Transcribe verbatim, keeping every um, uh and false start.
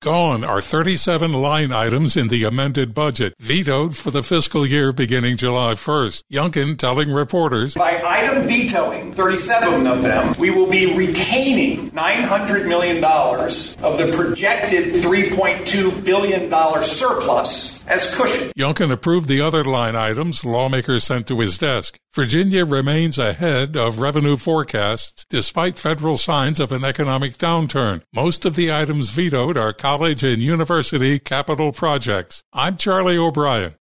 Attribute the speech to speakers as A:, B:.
A: Gone are thirty-seven line items in the amended budget, vetoed for the fiscal year beginning July first. Youngkin telling reporters,
B: by item vetoing thirty-seven of them, we will be retaining nine hundred million dollars of the projected three point two billion dollars surplus as cushion.
A: Youngkin approved the other line items lawmakers sent to his desk. Virginia remains ahead of revenue forecasts despite federal signs of an economic downturn. Most of the items vetoed are college and university capital projects. I'm Charlie O'Brien.